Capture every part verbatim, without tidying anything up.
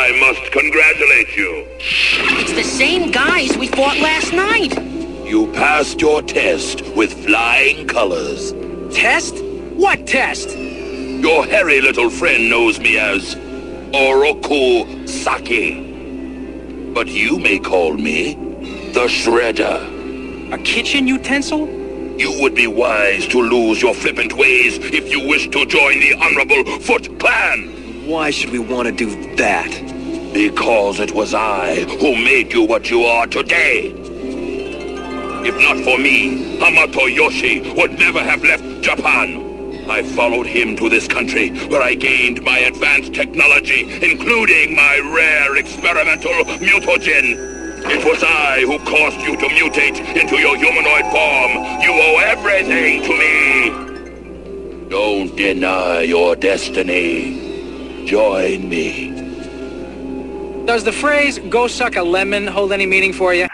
I must congratulate you. It's the same guys we fought last night. You passed your test with flying colors. Test? What test? Your hairy little friend knows me as Oroku Saki. But you may call me the Shredder. A kitchen utensil? You would be wise to lose your flippant ways if you wish to join the Honorable Foot Clan. Why should we want to do that? Because it was I who made you what you are today. If not for me, Hamato Yoshi would never have left Japan. I followed him to this country, where I gained my advanced technology, including my rare experimental mutagen. It was I who caused you to mutate into your humanoid form. You owe everything to me. Don't deny your destiny. Join me. Does the phrase, go suck a lemon, hold any meaning for you?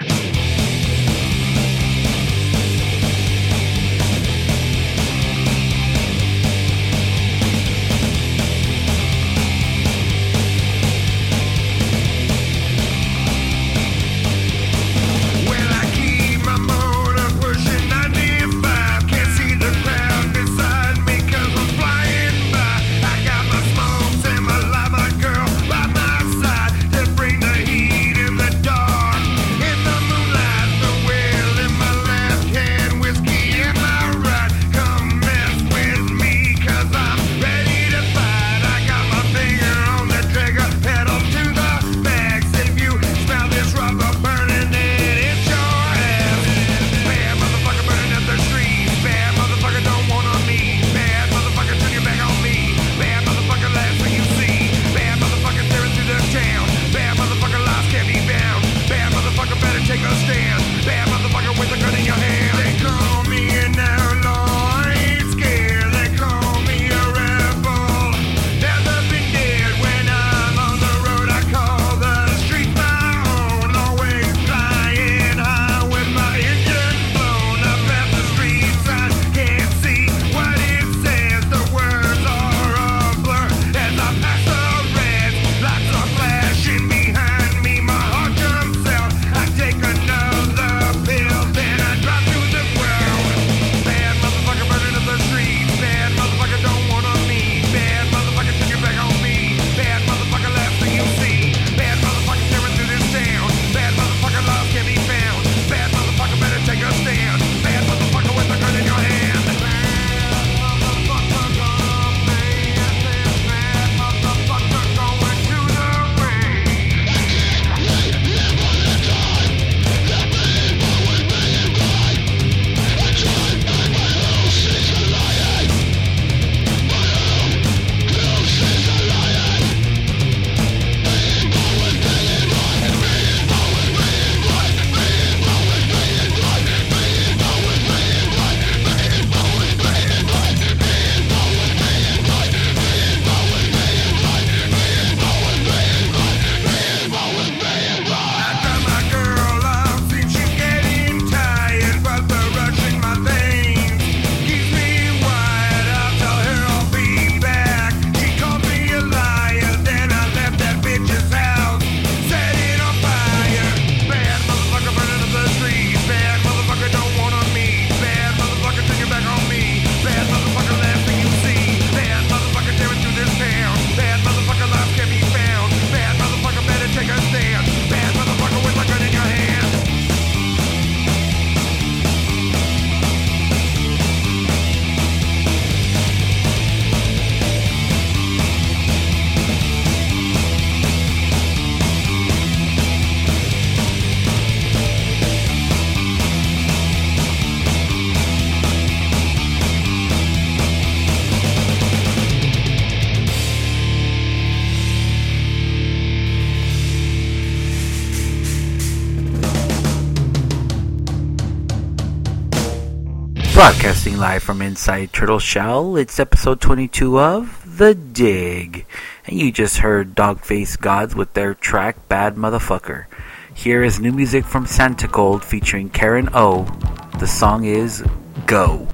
Broadcasting live from inside Turtle Shell, it's episode twenty-two of The Dig. And you just heard Dogface Gods with their track Bad Motherfucker. Here is new music from Santa Cold featuring Karen O. The song is Go.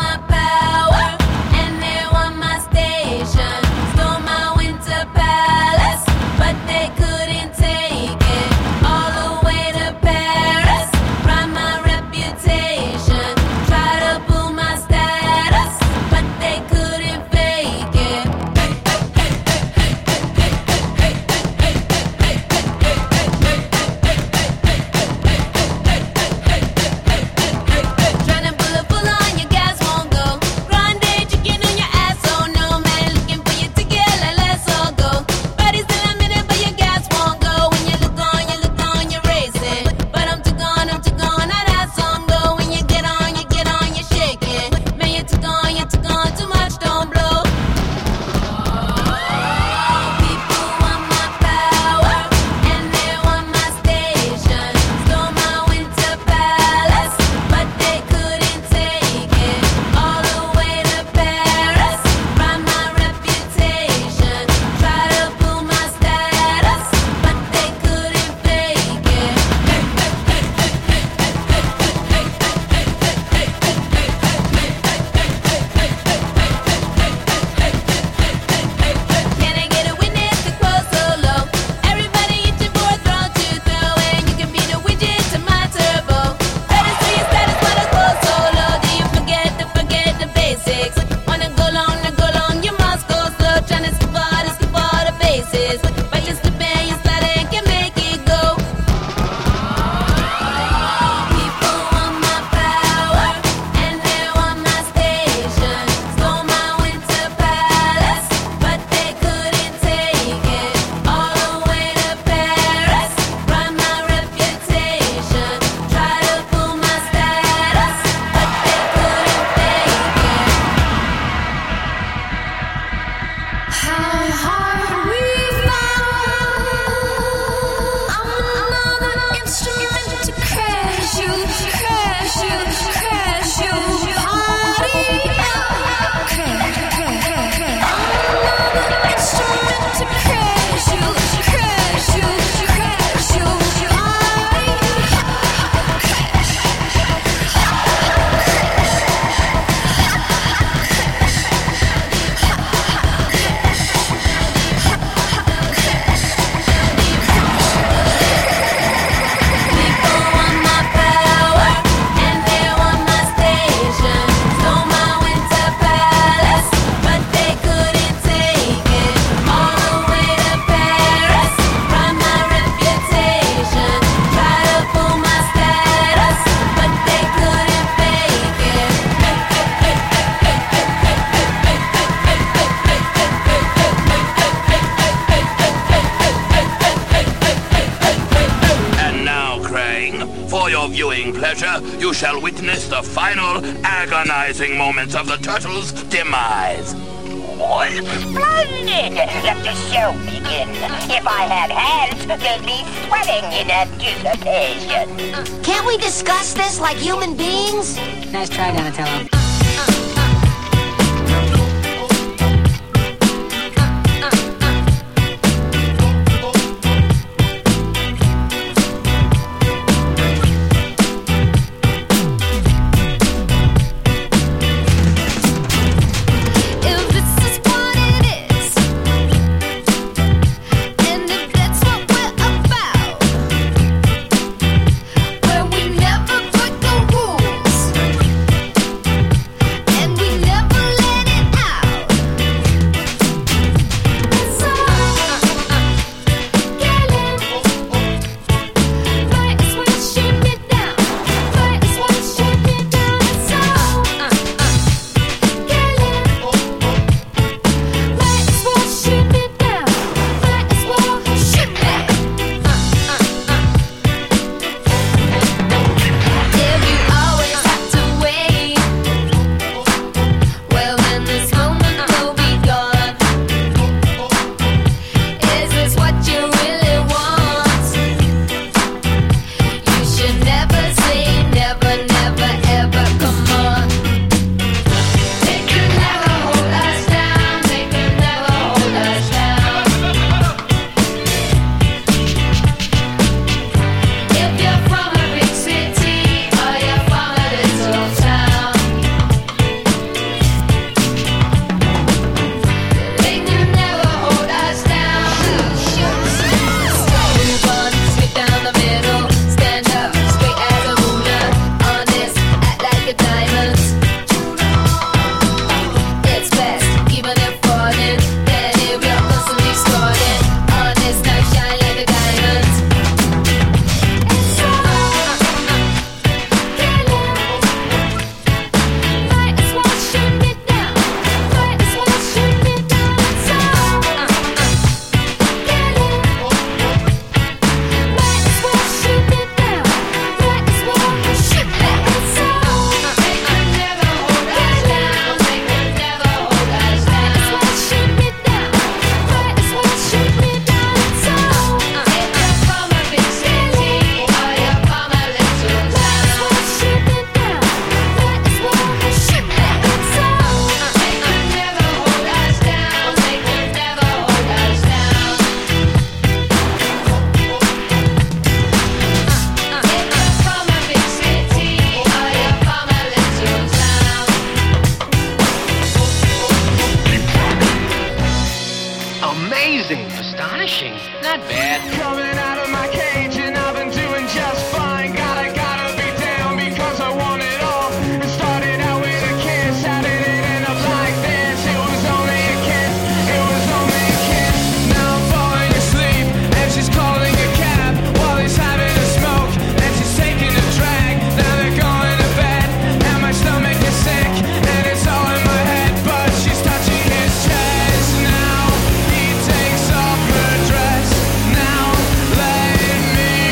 And they want my station. Stole my winter palace. viewing pleasure, you shall witness the final, agonizing moments of the turtle's demise. Splendid! Let the show begin. If I had hands, they'd be sweating in anticipation. Can't we discuss this like human beings? Nice try, Donatello. Amazing, astonishing, not bad. Coming out of my cage and I've been doing just fine. Gotta, gotta be down because I want it all. It started out with a kiss, how did it end up like this? It was only a kiss, it was only a kiss. Now I'm falling asleep and she's calling a cab while he's having a smoke and she's taking a drag. Now they're going to bed and my stomach is sick and it's all in my head, but she's touching his chest now. He takes off her dress now, let me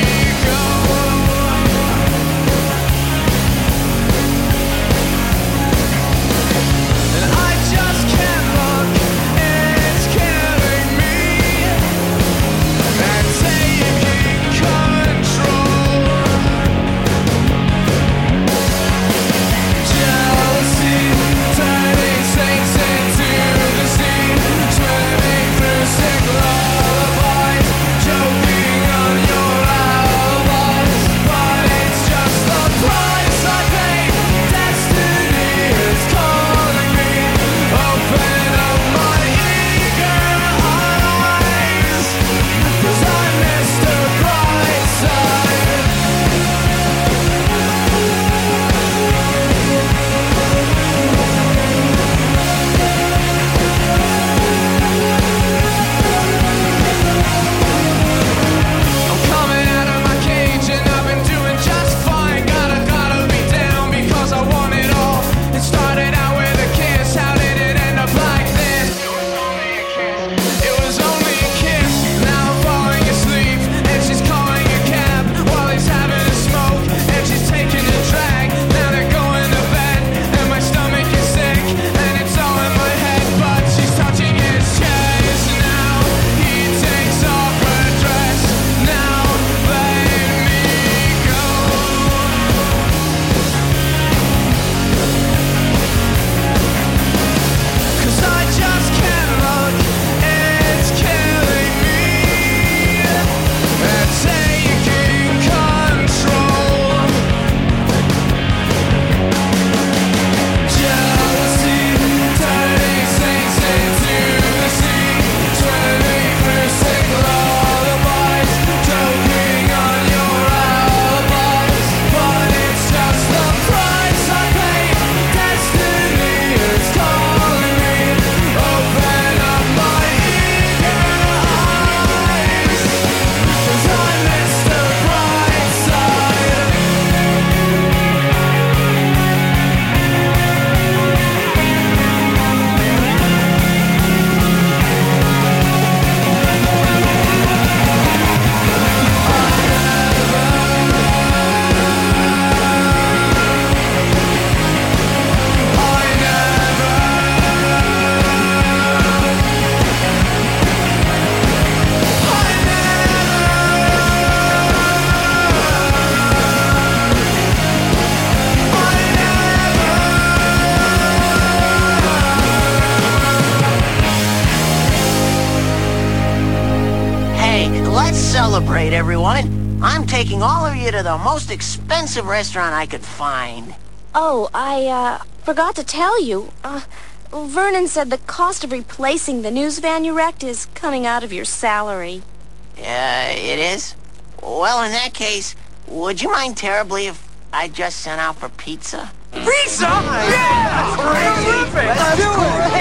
Let's celebrate, everyone. I'm taking all of you to the most expensive restaurant I could find. Oh, I, uh, forgot to tell you. Uh, Vernon said the cost of replacing the news van you wrecked is coming out of your salary. Uh, it is? Well, in that case, would you mind terribly if I just sent out for pizza? Pizza? Yeah! Terrific! Let's do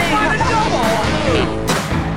it!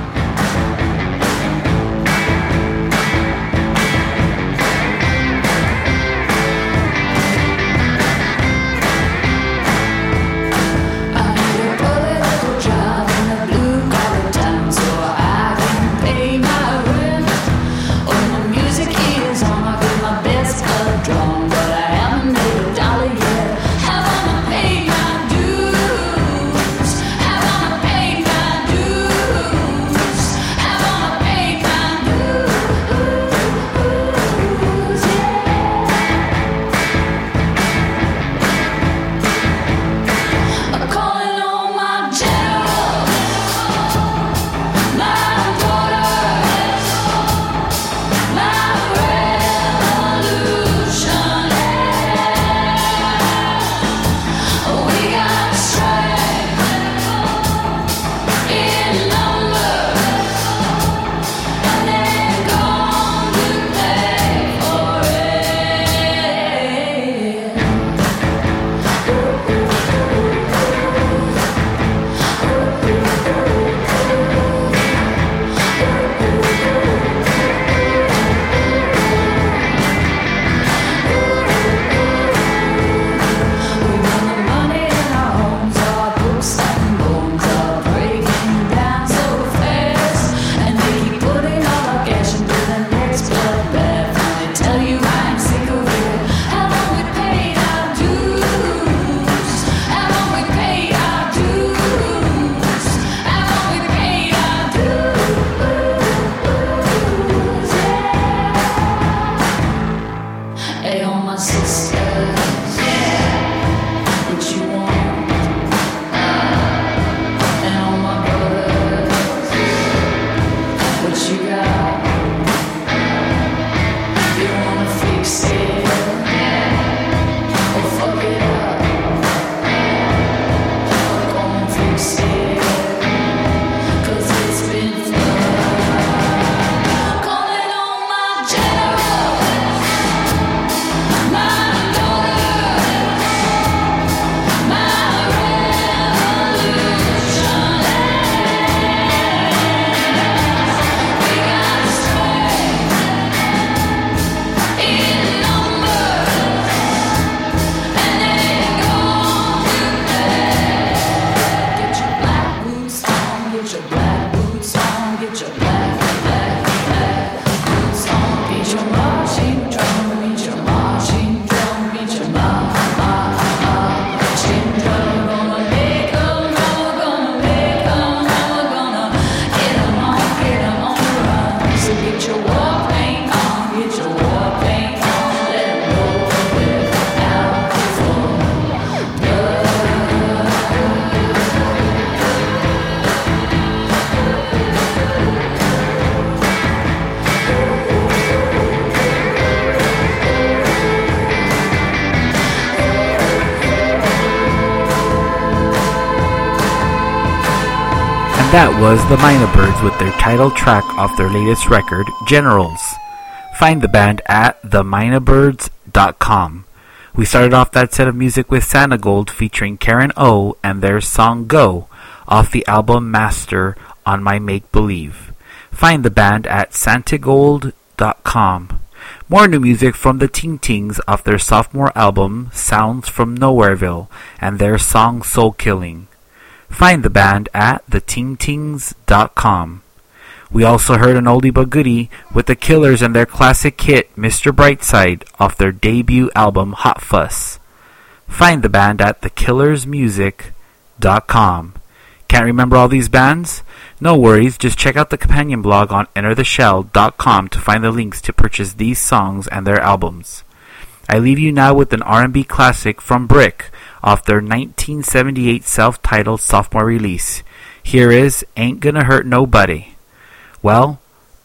That was the Minor Birds with their title track off their latest record, Generals. Find the band at the minor birds dot com. We started off that set of music with Santigold featuring Karen O and their song Go off the album Master on My Make Believe. Find the band at santigold dot com. More new music from the Ting Tings off their sophomore album Sounds from Nowhereville and their song Soul Killing. Find the band at the ting tings dot com. We also heard an oldie but goodie with the Killers and their classic hit Mister Brightside off their debut album Hot Fuss. Find the band at the killers music dot com. Can't remember all these bands? No worries, just check out the companion blog on enter the shell dot com to find the links to purchase these songs and their albums. I leave you now with an R and B classic from Brick off their nineteen seventy-eight self-titled sophomore release. Here is Ain't Gonna Hurt Nobody. Well,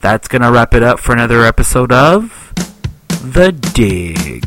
That's going to wrap it up for another episode of The Dig.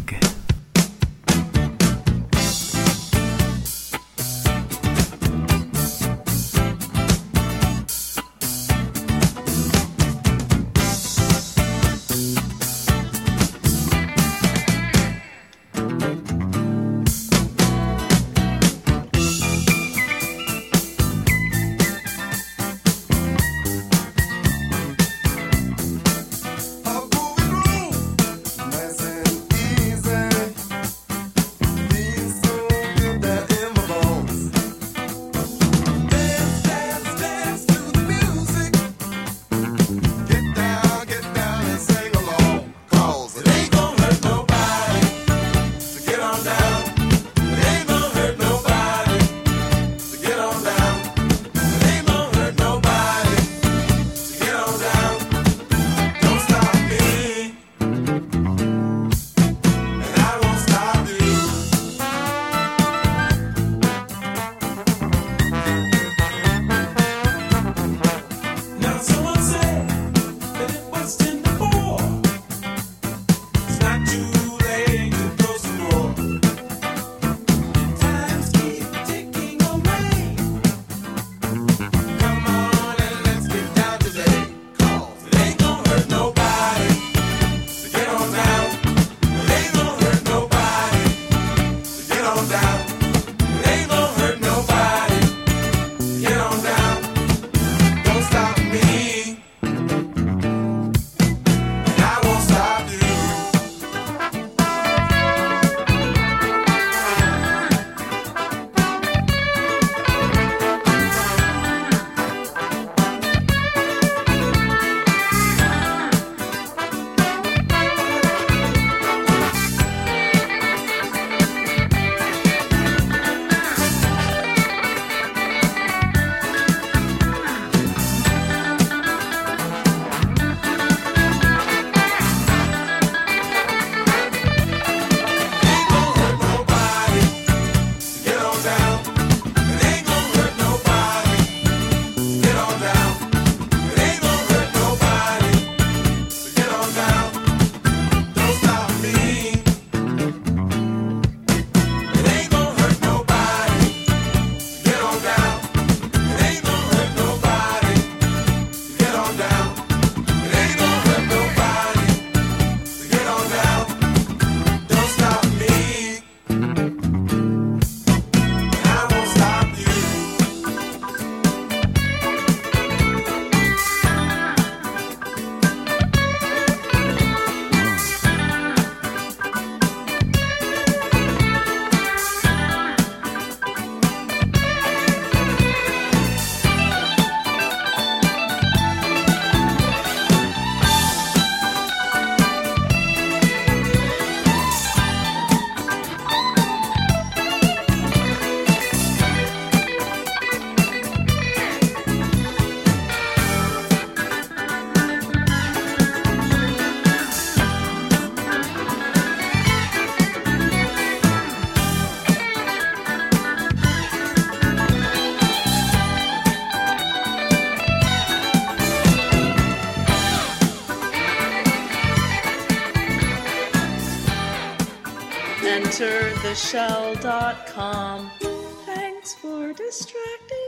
enter the shell dot com. Thanks for distracting.